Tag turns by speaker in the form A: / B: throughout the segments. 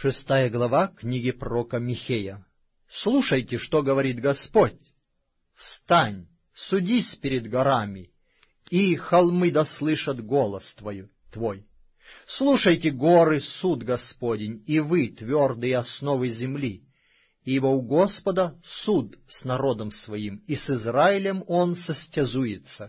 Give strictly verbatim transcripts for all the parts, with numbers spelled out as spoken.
A: Шестая глава книги пророка Михея. «Слушайте, что говорит Господь. Встань, судись перед горами, и холмы дослышат голос твой. твой. Слушайте, горы, суд Господень, и вы, твердые основы земли, ибо у Господа суд с народом своим, и с Израилем он состязуется.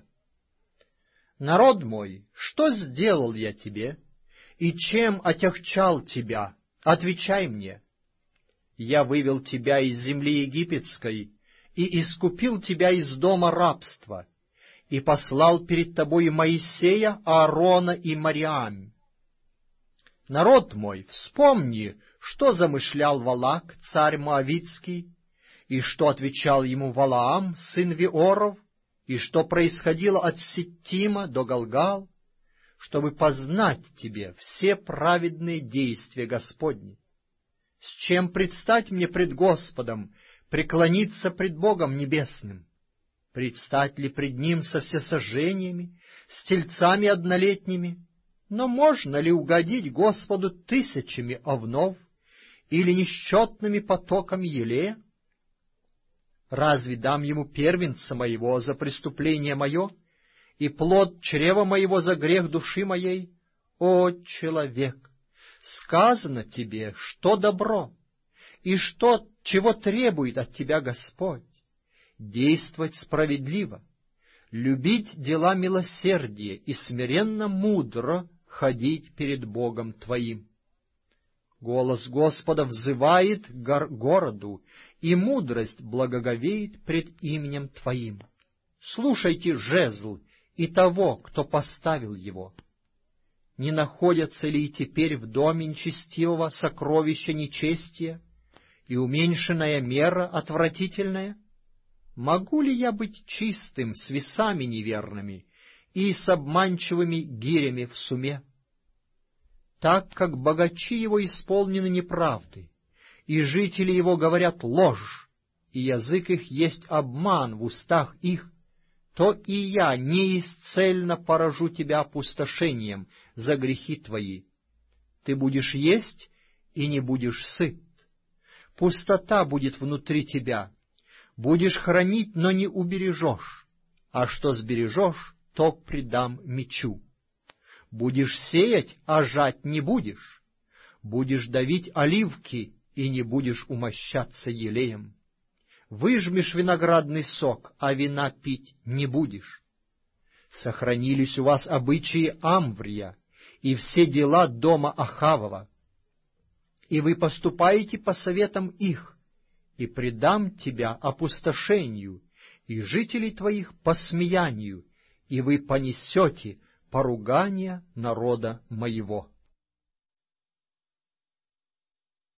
A: Народ мой, что сделал я тебе, и чем отягчал тебя? Отвечай мне. Я вывел тебя из земли египетской и искупил тебя из дома рабства, и послал перед тобой Моисея, Аарона и Мариам. Народ мой, вспомни, что замышлял Валак, царь Моавитский, и что отвечал ему Валаам, сын Виоров, и что происходило от Ситтима до Галгал, чтобы познать тебе все праведные действия Господни. С чем предстать мне пред Господом, преклониться пред Богом Небесным? Предстать ли пред Ним со всесожжениями, с тельцами однолетними? Но можно ли угодить Господу тысячами овнов или несчетными потоками елея? Разве дам Ему первенца моего за преступление мое, и плод чрева моего за грех души моей? О, человек, сказано тебе, что добро, и что, чего требует от тебя Господь: действовать справедливо, любить дела милосердия и смиренно мудро ходить перед Богом твоим. Голос Господа взывает к городу, и мудрость благоговеет пред именем твоим. Слушайте жезл и того, кто поставил его. Не находятся ли и теперь в доме нечестивого сокровища нечестия и уменьшенная мера отвратительная? Могу ли я быть чистым с весами неверными и с обманчивыми гирями в суме? Так как богачи его исполнены неправды, и жители его говорят ложь, и язык их есть обман в устах их, то и я неисцельно поражу тебя опустошением за грехи твои. Ты будешь есть и не будешь сыт. Пустота будет внутри тебя. Будешь хранить, но не убережешь, а что сбережешь, то предам мечу. Будешь сеять, а жать не будешь. Будешь давить оливки, и не будешь умощаться елеем. Выжмешь виноградный сок, а вина пить не будешь. Сохранились у вас обычаи Амврия и все дела дома Ахавова, и вы поступаете по советам их, и предам тебя опустошению, и жителей твоих посмеянию, и вы понесете поругание народа моего».